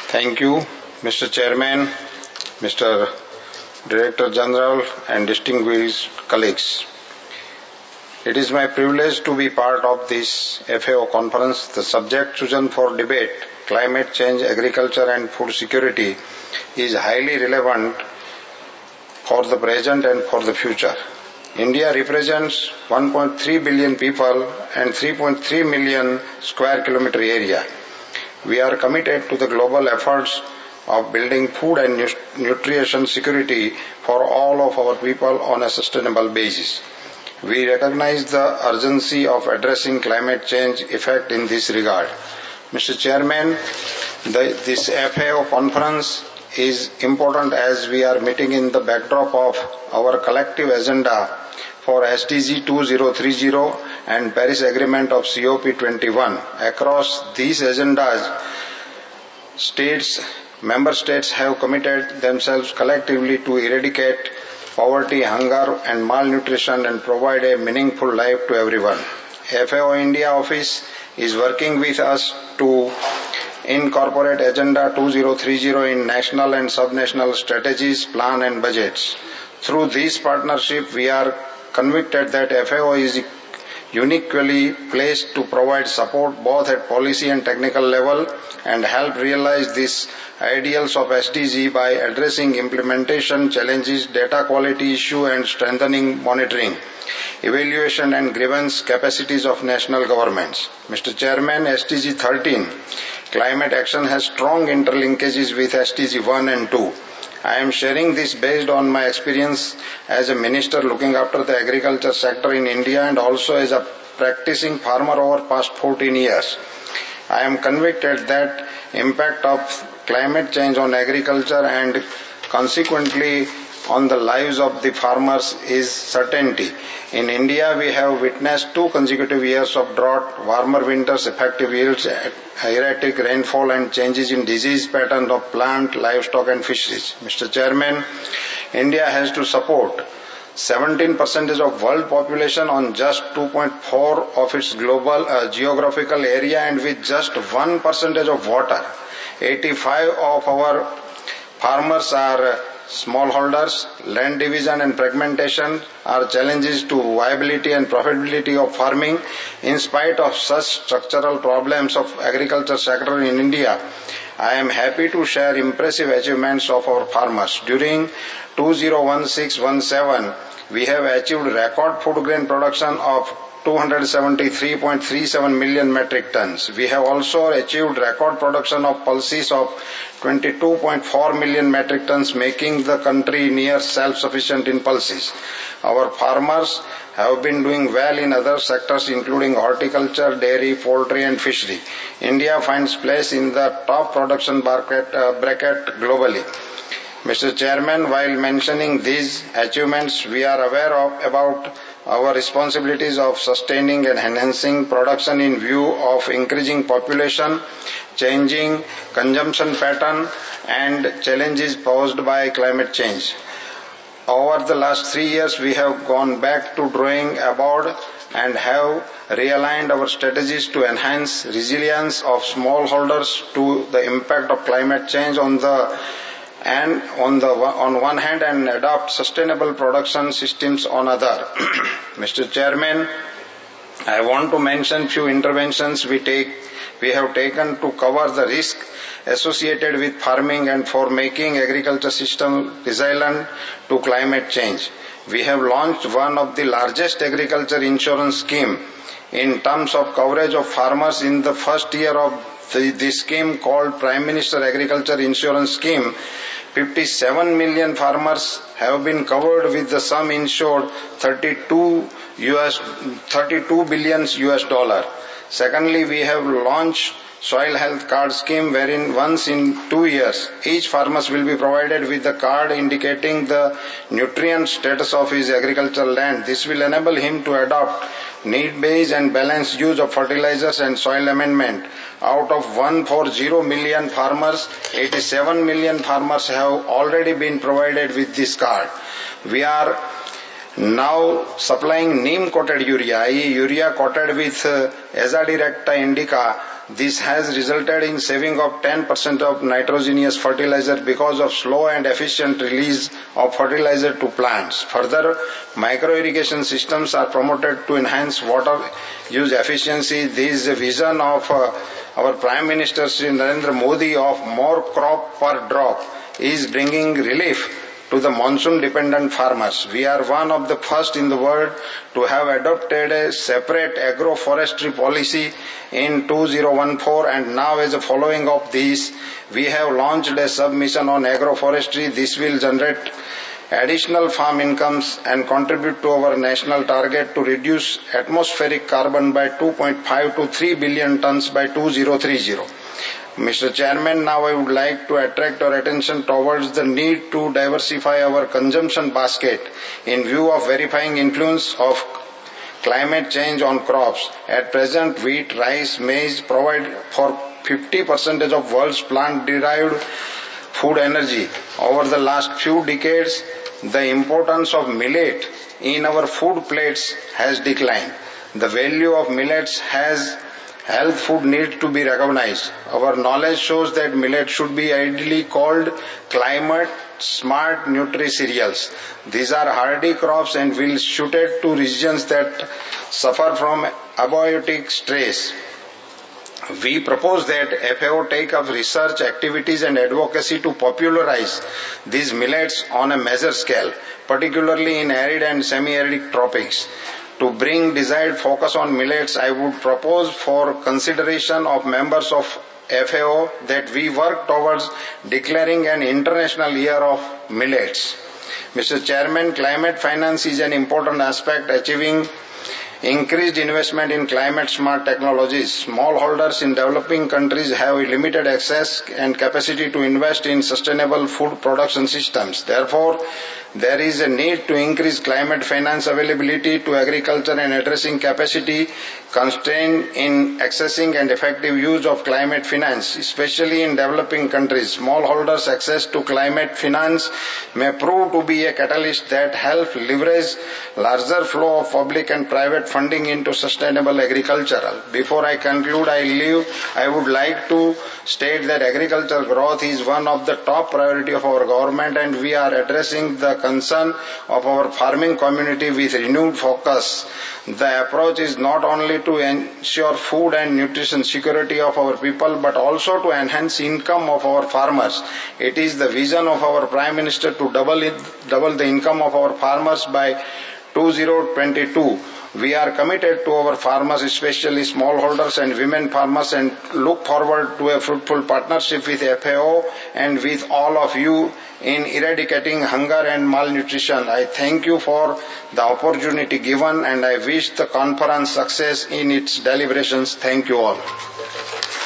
Thank you, Mr. Chairman, Mr. Director General, and distinguished colleagues. It is my privilege to be part of this FAO conference. The subject chosen for debate, climate change, agriculture and food security, is highly relevant for the present and for the future. India represents 1.3 billion people and 3.3 million square kilometer area. We are committed to the global efforts of building food and nutrition security for all of our people on a sustainable basis. We recognize the urgency of addressing climate change effect in this regard. Mr. Chairman, this FAO conference is important as we are meeting in the backdrop of our collective agenda for SDG 2030 and Paris Agreement of COP21. Across these agendas, member states have committed themselves collectively to eradicate poverty, hunger and malnutrition and provide a meaningful life to everyone. FAO India office is working with us to incorporate Agenda 2030 in national and subnational strategies, plan and budgets. Through this partnership, we are convicted that FAO is uniquely placed to provide support both at policy and technical level and help realize these ideals of SDG by addressing implementation challenges, data quality issue and strengthening monitoring, evaluation and grievance capacities of national governments. Mr. Chairman, SDG 13, climate action has strong interlinkages with SDG 1 and 2. I am sharing this based on my experience as a minister looking after the agriculture sector in India and also as a practicing farmer over past 14 years. I am convicted that impact of climate change on agriculture and consequently on the lives of the farmers is certainty. In India, we have witnessed 2 consecutive years of drought, warmer winters, effective yields, erratic rainfall and changes in disease pattern of plant, livestock and fisheries. Mr. Chairman, India has to support 17% of world population on just 2.4 of its global geographical area and with just 1% of water. 85 of our farmers are smallholders. Land division and fragmentation are challenges to viability and profitability of farming. In spite of such structural problems of agriculture sector in India, I am happy to share impressive achievements of our farmers. During 2016-17, we have achieved record food grain production of 273.37 million metric tons. We have also achieved record production of pulses of 22.4 million metric tons, making the country near self-sufficient in pulses. Our farmers have been doing well in other sectors including horticulture, dairy, poultry and fishery. India finds place in the top production bracket globally. Mr. Chairman, while mentioning these achievements, we are aware about our responsibilities of sustaining and enhancing production in view of increasing population, changing consumption pattern and challenges posed by climate change. Over the last 3 years, we have gone back to drawing board and have realigned our strategies to enhance resilience of smallholders to the impact of climate change on one hand and adopt sustainable production systems on other. Mr. Chairman, I want to mention few interventions we have taken to cover the risk associated with farming and for making agriculture system resilient to climate change. We have launched one of the largest agriculture insurance scheme in terms of coverage of farmers in the first year of this scheme called Prime Minister Agriculture Insurance Scheme. 57 million farmers have been covered with the sum insured $32 billion US. Secondly, we have launched Soil Health Card Scheme wherein once in 2 years, each farmer will be provided with a card indicating the nutrient status of his agricultural land. This will enable him to adopt need-based and balanced use of fertilizers and soil amendment. Out of 140 million farmers, 87 million farmers have already been provided with this card. We are now supplying neem coated urea, i.e. urea coated with Azadirachta indica This has resulted in saving of 10% of nitrogenous fertilizer because of slow and efficient release of fertilizer to plants. Further, micro-irrigation systems are promoted to enhance water use efficiency. This is the vision of our Prime Minister Shri Narendra Modi of more crop per drop is bringing relief to the monsoon-dependent farmers. We are one of the first in the world to have adopted a separate agroforestry policy in 2014, and now as a following of this, we have launched a sub-mission on agroforestry. This will generate additional farm incomes and contribute to our national target to reduce atmospheric carbon by 2.5 to 3 billion tons by 2030. Mr. Chairman, now I would like to attract our attention towards the need to diversify our consumption basket in view of verifying influence of climate change on crops. At present, wheat, rice, maize provide for 50% of world's plant-derived food energy. Over the last few decades, the importance of millet in our food plates has declined. The value of millets has health food needs to be recognized. Our knowledge shows that millet should be ideally called climate smart nutri-cereals. These are hardy crops and will suited to regions that suffer from abiotic stress. We propose that FAO take up research activities and advocacy to popularize these millets on a major scale, particularly in arid and semi-arid tropics. To bring desired focus on millets, I would propose for consideration of members of FAO that we work towards declaring an international year of millets. Mr. Chairman, climate finance is an important aspect achieving increased investment in climate smart technologies. Smallholders in developing countries have limited access and capacity to invest in sustainable food production systems. Therefore, there is a need to increase climate finance availability to agriculture and addressing capacity constraint in accessing and effective use of climate finance, especially in developing countries. Smallholders' access to climate finance may prove to be a catalyst that helps leverage larger flow of public and private funding into sustainable agriculture. Before I conclude, I would like to state that agricultural growth is one of the top priority of our government, and we are addressing the concern of our farming community with renewed focus. The approach is not only to ensure food and nutrition security of our people, but also to enhance income of our farmers. It is the vision of our Prime Minister to double the income of our farmers by 2022. We are committed to our farmers, especially smallholders and women farmers, and look forward to a fruitful partnership with FAO and with all of you in eradicating hunger and malnutrition. I thank you for the opportunity given, and I wish the conference success in its deliberations. Thank you all.